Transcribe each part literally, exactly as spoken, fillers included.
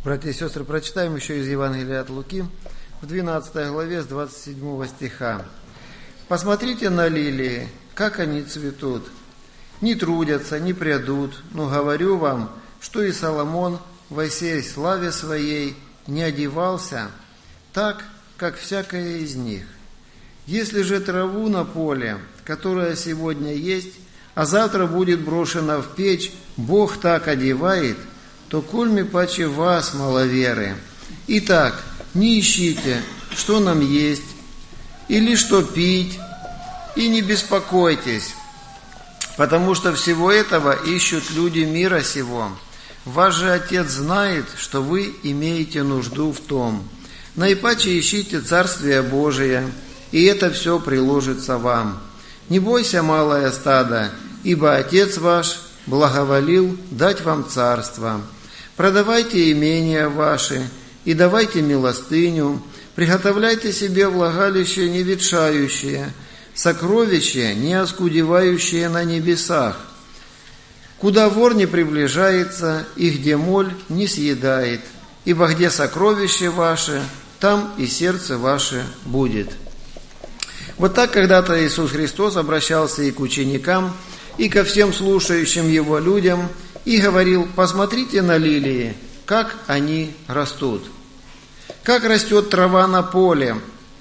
Братья и сестры, прочитаем еще из Евангелия от Луки в двенадцатой главе с двадцать седьмого стиха. «Посмотрите на лилии, как они цветут. Не трудятся, не прядут, но говорю вам, что и Соломон во всей славе своей не одевался так, как всякая из них. Если же траву на поле, которая сегодня есть, а завтра будет брошена в печь, Бог так одевает, то кульми паче вас, маловеры. Итак, не ищите, что нам есть, или что пить, и не беспокойтесь, потому что всего этого ищут люди мира сего. Ваш же Отец знает, что вы имеете нужду в том. Наипаче ищите Царствие Божие, и это все приложится вам. Не бойся, малое стадо, ибо Отец ваш благоволил дать вам царство. Продавайте имения ваши и давайте милостыню, приготовляйте себе влагалище неветшающее, сокровище, не оскудевающее на небесах, куда вор не приближается и где моль не съедает, ибо где сокровище ваше, там и сердце ваше будет». Вот так когда-то Иисус Христос обращался и к ученикам, и ко всем слушающим Его людям, и говорил: посмотрите на лилии, как они растут, как растет трава на поле,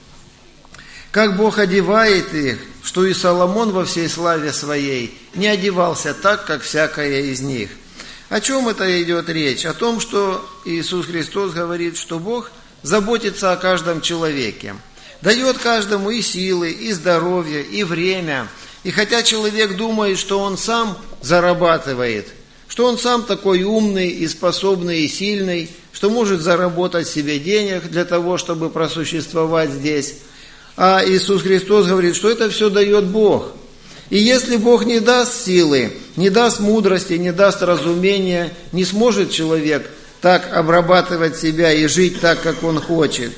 как Бог одевает их, что и Соломон во всей славе своей не одевался так, как всякая из них. О чем это идет речь? О том, что Иисус Христос говорит, что Бог заботится о каждом человеке, дает каждому и силы, и здоровье, и время. И хотя человек думает, что он сам зарабатывает, что он сам такой умный и способный и сильный, что может заработать себе денег для того, чтобы просуществовать здесь, а Иисус Христос говорит, что это все дает Бог. И если Бог не даст силы, не даст мудрости, не даст разумения, не сможет человек так обрабатывать себя и жить так, как он хочет.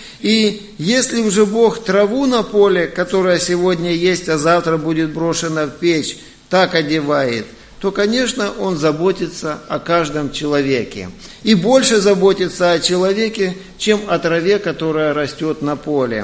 И если уже Бог траву на поле, которая сегодня есть, а завтра будет брошена в печь, так одевает, то, конечно, Он заботится о каждом человеке. И больше заботится о человеке, чем о траве, которая растет на поле.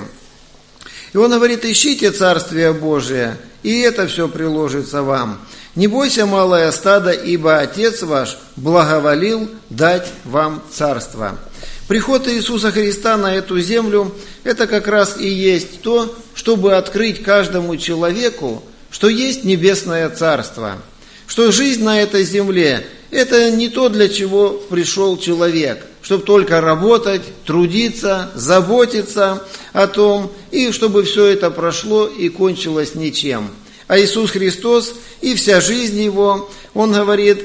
И Он говорит: ищите Царствие Божие, и это все приложится вам. Не бойся, малое стадо, ибо Отец ваш благоволил дать вам царство. Приход Иисуса Христа на эту землю – это как раз и есть то, чтобы открыть каждому человеку, что есть небесное царство, что жизнь на этой земле – это не то, для чего пришел человек, чтобы только работать, трудиться, заботиться о том, и чтобы все это прошло и кончилось ничем. А Иисус Христос и вся жизнь Его, Он говорит: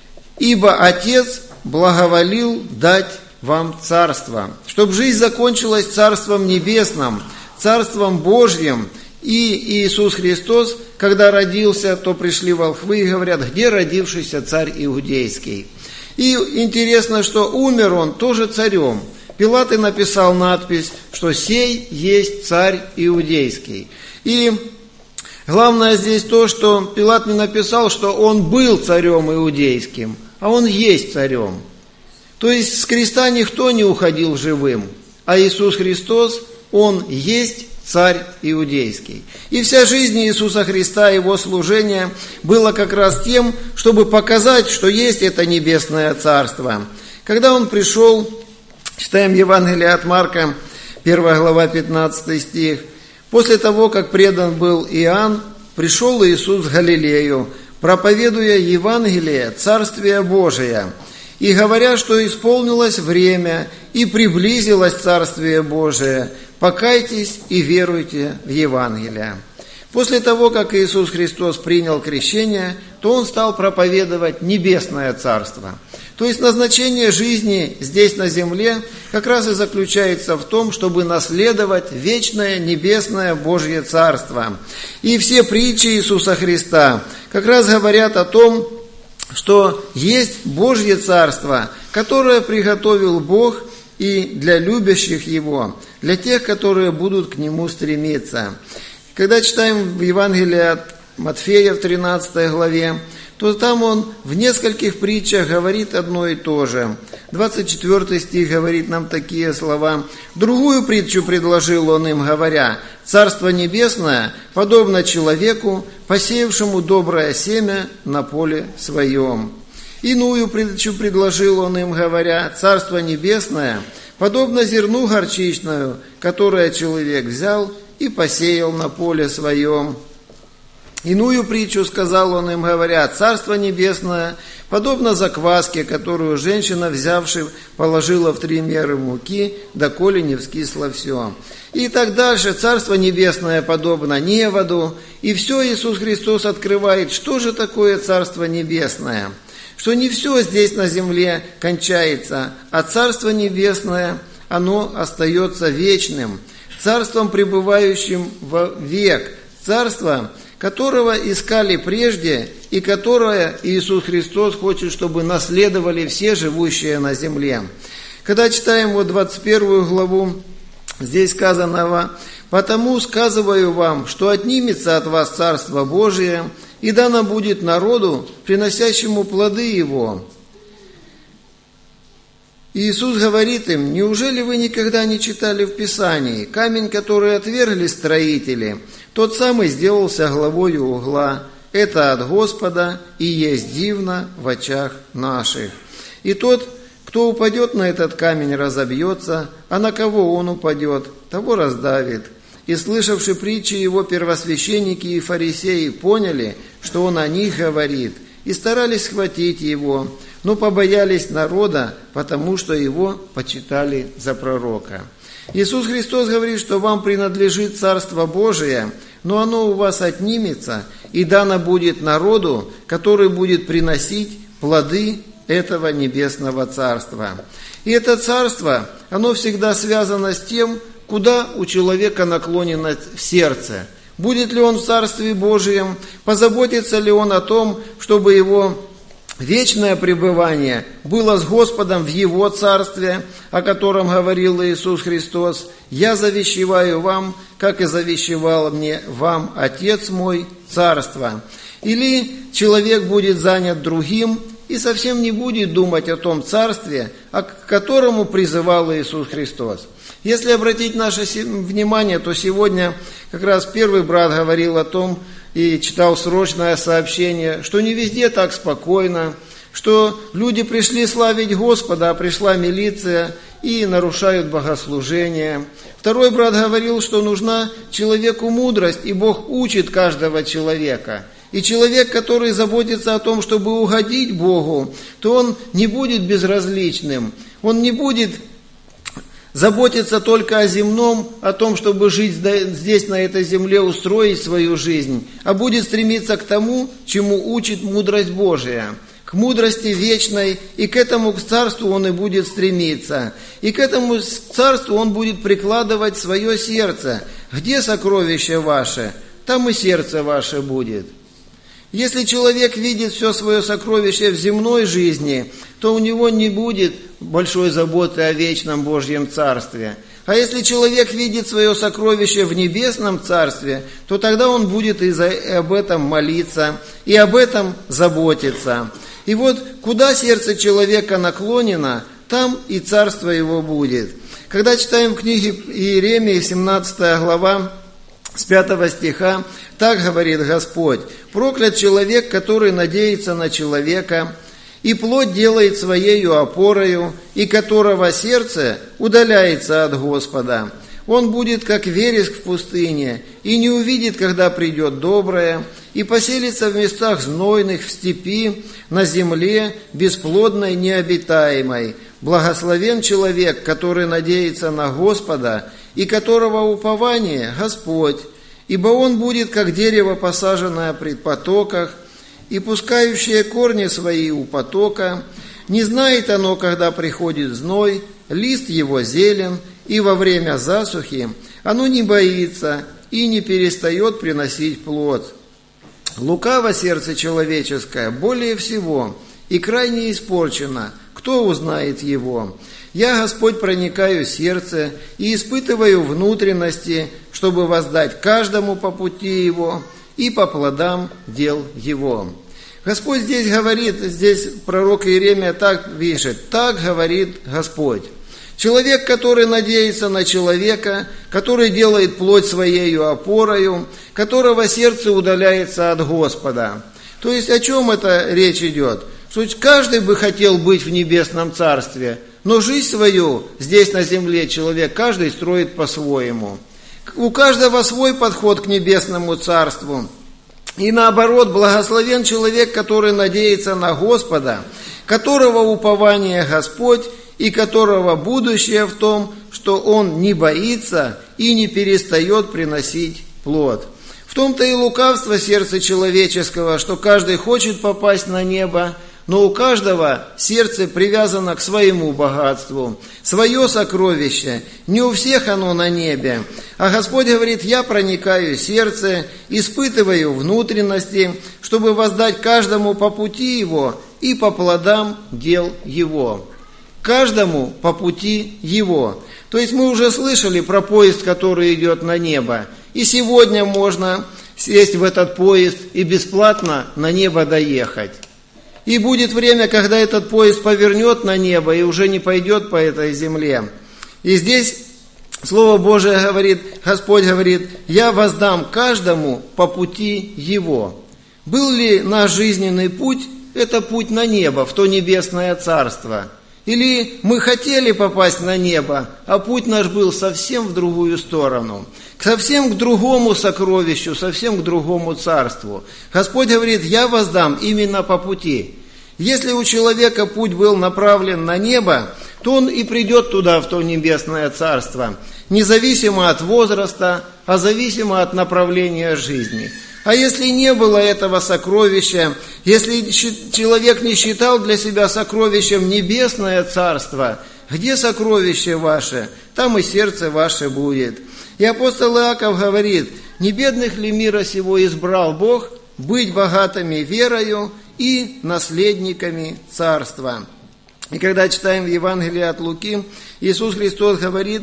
«Ибо Отец благоволил дать вам царство», чтобы жизнь закончилась Царством Небесным, Царством Божьим. И Иисус Христос, когда родился, то пришли волхвы и говорят: где родившийся царь иудейский? И интересно, что умер он тоже царем. Пилат и написал надпись, что сей есть царь иудейский. И главное здесь то, что Пилат не написал, что он был царем иудейским, а он есть царем. То есть с креста никто не уходил живым, а Иисус Христос, Он есть царь иудейский. И вся жизнь Иисуса Христа, Его служение было как раз тем, чтобы показать, что есть это небесное царство. Когда Он пришел, читаем Евангелие от Марка, первая глава, пятнадцатый стих, после того, как предан был Иоанн, пришел Иисус в Галилею, проповедуя Евангелие Царствия Божия, и говоря, что исполнилось время и приблизилось Царствие Божие, покайтесь и веруйте в Евангелие. После того, как Иисус Христос принял крещение, то Он стал проповедовать небесное царство. То есть назначение жизни здесь на земле как раз и заключается в том, чтобы наследовать вечное небесное Божье царство. И все притчи Иисуса Христа как раз говорят о том, что есть Божье Царство, которое приготовил Бог и для любящих Его, для тех, которые будут к Нему стремиться. Когда читаем в Евангелии от Матфея в тринадцатой главе, то там он в нескольких притчах говорит одно и то же. двадцать четвёртый стих говорит нам такие слова. «Другую притчу предложил он им, говоря: Царство Небесное подобно человеку, посеявшему доброе семя на поле своем. Иную притчу предложил он им, говоря: Царство Небесное подобно зерну горчичному, которое человек взял и посеял на поле своем. Иную притчу сказал он им, говоря: Царство Небесное подобно закваске, которую женщина, взявши, положила в три меры муки, доколе не вскисло все». И так дальше. Царство Небесное подобно неводу. И все Иисус Христос открывает, что же такое Царство Небесное. Что не все здесь на земле кончается, а Царство Небесное, оно остается вечным, царством, пребывающим во век, царство, которого искали прежде и которое Иисус Христос хочет, чтобы наследовали все живущие на земле. Когда читаем вот двадцать первую главу, здесь сказано: «Потому сказываю вам, что отнимется от вас Царство Божие, и дано будет народу, приносящему плоды его». Иисус говорит им: «Неужели вы никогда не читали в Писании? Камень, который отвергли строители, тот самый сделался главою угла. Это от Господа, и есть дивно в очах наших. И тот, кто упадет на этот камень, разобьется, а на кого он упадет, того раздавит». И слышавши притчи его, первосвященники и фарисеи поняли, что он о них говорит, и старались схватить его, но побоялись народа, потому что его почитали за пророка. Иисус Христос говорит, что вам принадлежит Царство Божие, но оно у вас отнимется, и дано будет народу, который будет приносить плоды этого небесного Царства. И это Царство, оно всегда связано с тем, куда у человека наклонено сердце. Будет ли он в Царстве Божьем, позаботится ли он о том, чтобы его вечное пребывание было с Господом в Его Царстве, о котором говорил Иисус Христос: «Я завещеваю вам, как и завещевал мне вам Отец мой, Царство». Или человек будет занят другим и совсем не будет думать о том Царстве, к которому призывал Иисус Христос. Если обратить наше внимание, то сегодня как раз первый брат говорил о том и читал срочное сообщение, что не везде так спокойно, что люди пришли славить Господа, а пришла милиция и нарушают богослужение. Второй брат говорил, что нужна человеку мудрость, и Бог учит каждого человека. И человек, который заботится о том, чтобы угодить Богу, то он не будет безразличным, он не будет заботиться только о земном, о том, чтобы жить здесь, на этой земле, устроить свою жизнь, а будет стремиться к тому, чему учит мудрость Божия, к мудрости вечной, и к этому к царству он и будет стремиться. И к этому царству он будет прикладывать свое сердце. Где сокровище ваше, там и сердце ваше будет. Если человек видит все свое сокровище в земной жизни, то у него не будет большой заботы о вечном Божьем Царстве. А если человек видит свое сокровище в небесном Царстве, то тогда он будет и, за, и об этом молиться, и об этом заботиться. И вот куда сердце человека наклонено, там и Царство его будет. Когда читаем в книге Иеремии, семнадцатая глава, с пятого стиха, так говорит Господь: «Проклят человек, который надеется на человека, и плоть делает своею опорою, и которого сердце удаляется от Господа. Он будет, как вереск в пустыне, и не увидит, когда придет доброе, и поселится в местах знойных, в степи, на земле, бесплодной, необитаемой. Благословен человек, который надеется на Господа, и которого упование Господь, ибо он будет, как дерево, посаженное при потоках, и пускающее корни свои у потока. Не знает оно, когда приходит зной, лист его зелен, и во время засухи оно не боится и не перестает приносить плод. Лукаво сердце человеческое более всего, и крайне испорчено. Кто узнает его? Я, Господь, проникаю в сердце и испытываю внутренности, чтобы воздать каждому по пути его и по плодам дел его». Господь здесь говорит, здесь пророк Иеремия так пишет: «Так говорит Господь». Человек, который надеется на человека, который делает плоть своею опорою, которого сердце удаляется от Господа. То есть о чем это речь идет? Что каждый бы хотел быть в небесном царстве, но жизнь свою здесь на земле человек каждый строит по-своему. У каждого свой подход к небесному царству. И наоборот, благословен человек, который надеется на Господа, которого упование Господь, и которого будущее в том, что он не боится и не перестает приносить плод. В том-то и лукавство сердца человеческого, что каждый хочет попасть на небо, но у каждого сердце привязано к своему богатству, свое сокровище. Не у всех оно на небе. А Господь говорит: «Я проникаю в сердце, испытываю внутренности, чтобы воздать каждому по пути его и по плодам дел его». Каждому по пути его. То есть мы уже слышали про поезд, который идет на небо. И сегодня можно сесть в этот поезд и бесплатно на небо доехать. И будет время, когда этот поезд повернет на небо и уже не пойдет по этой земле. И здесь Слово Божие говорит, Господь говорит: «Я воздам каждому по пути его». Был ли наш жизненный путь? Это путь на небо, в то небесное царство. Или мы хотели попасть на небо, а путь наш был совсем в другую сторону, совсем к другому сокровищу, совсем к другому царству. Господь говорит: «Я воздам именно по пути». Если у человека путь был направлен на небо, то он и придет туда, в то небесное царство, независимо от возраста, а зависимо от направления жизни. А если не было этого сокровища, если человек не считал для себя сокровищем небесное царство, где сокровище ваше, там и сердце ваше будет. И апостол Иаков говорит: «Не бедных ли мира сего избрал Бог быть богатыми верою и наследниками царства?» И когда читаем в Евангелии от Луки, Иисус Христос говорит: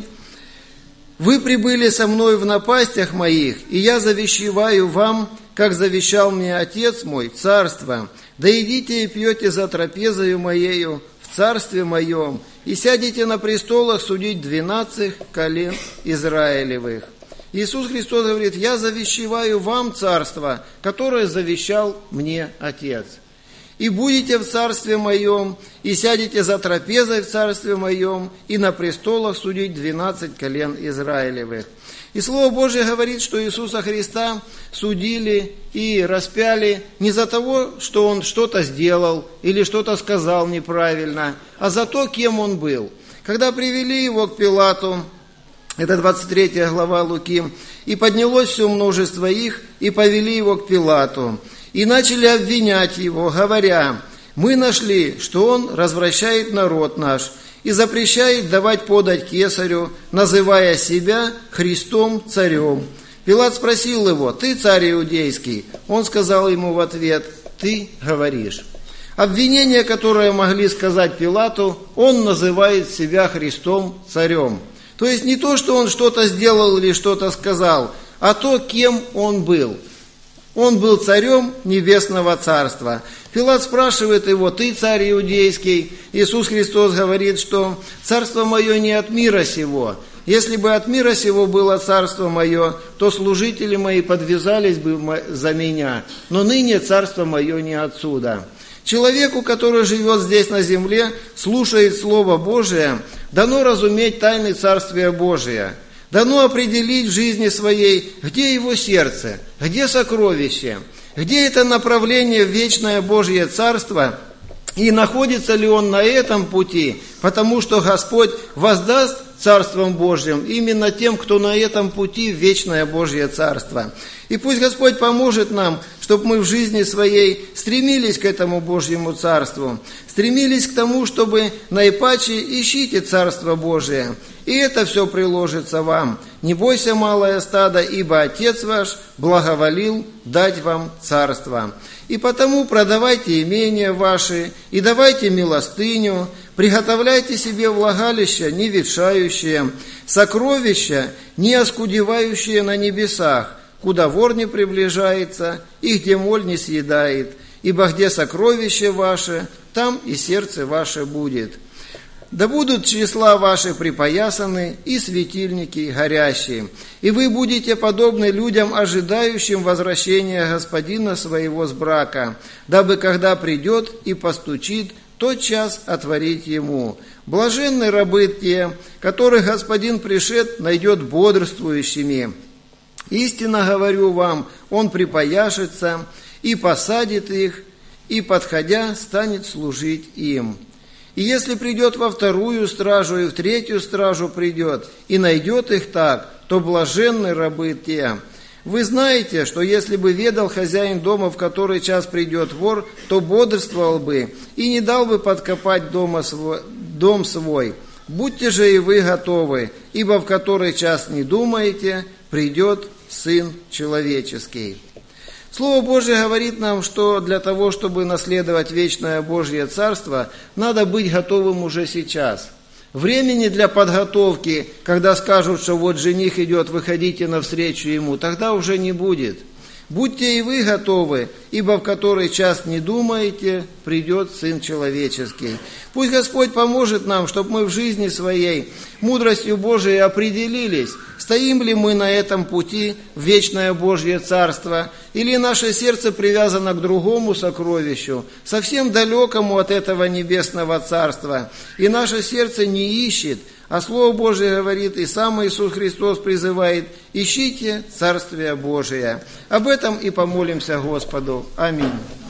«Вы прибыли со мной в напастях моих, и я завещеваю вам, как завещал мне Отец мой, царство. Да идите и пьете за трапезою моею в царстве моем, и сядете на престолах судить двенадцать колен Израилевых». Иисус Христос говорит: «Я завещеваю вам царство, которое завещал мне Отец. И будете в царстве моем, и сядете за трапезой в царстве моем, и на престолах судить двенадцать колен Израилевых». И Слово Божие говорит, что Иисуса Христа судили и распяли не за того, что Он что-то сделал или что-то сказал неправильно, а за то, кем Он был. Когда привели Его к Пилату, это двадцать третья глава Луки, «И поднялось все множество их, и повели Его к Пилату, и начали обвинять Его, говоря: мы нашли, что Он развращает народ наш и запрещает давать подать кесарю, называя себя Христом царем. Пилат спросил Его: ты царь иудейский? Он сказал ему в ответ: ты говоришь». Обвинение, которое могли сказать Пилату, он называет себя Христом царем. То есть не то, что он что-то сделал или что-то сказал, а то, кем он был. Он был царем небесного царства. Пилат спрашивает его: ты царь иудейский? Иисус Христос говорит, что царство мое не от мира сего. Если бы от мира сего было царство мое, то служители мои подвязались бы за меня, но ныне царство мое не отсюда. Человеку, который живет здесь на земле, слушает Слово Божие, дано разуметь тайны Царствия Божия. Дано определить в жизни своей, где его сердце, где сокровище, где это направление в вечное Божье Царство, и находится ли он на этом пути, потому что Господь воздаст Царством Божьим именно тем, кто на этом пути в вечное Божье Царство. И пусть Господь поможет нам, чтобы мы в жизни своей стремились к этому Божьему Царству, стремились к тому, чтобы наипаче ищите Царство Божие, и это все приложится вам. Не бойся, малое стадо, ибо Отец ваш благоволил дать вам Царство. И потому продавайте имения ваши и давайте милостыню, приготовляйте себе влагалища, не ветшающие, сокровища, не оскудевающие на небесах, куда вор не приближается и где моль не съедает. ибо где сокровище ваше, там и сердце ваше будет. Да будут числа ваши припоясаны и светильники горящие, и вы будете подобны людям, ожидающим возвращения господина своего с брака, дабы, когда придет и постучит, тотчас отворить ему. Блаженны рабы те, которых господин пришед найдет бодрствующими. Истинно говорю вам, он припояшется и посадит их, и, подходя, станет служить им. И если придет во вторую стражу, и в третью стражу придет, и найдет их так, то блаженны рабы те. Вы знаете, что если бы ведал хозяин дома, в который час придет вор, то бодрствовал бы и не дал бы подкопать дома свой, дом свой. Будьте же и вы готовы, ибо в который час не думаете, придет Сын Человеческий». Слово Божие говорит нам, что для того, чтобы наследовать вечное Божье Царство, надо быть готовым уже сейчас. Времени для подготовки, когда скажут, что вот жених идет, выходите навстречу ему, тогда уже не будет. Будьте и вы готовы, ибо в который час не думаете, придет Сын Человеческий. Пусть Господь поможет нам, чтобы мы в жизни своей мудростью Божией определились, стоим ли мы на этом пути в вечное Божье Царство, или наше сердце привязано к другому сокровищу, совсем далекому от этого небесного Царства, и наше сердце не ищет, а Слово Божие говорит, и сам Иисус Христос призывает: ищите Царствие Божие. Об этом и помолимся Господу. Аминь.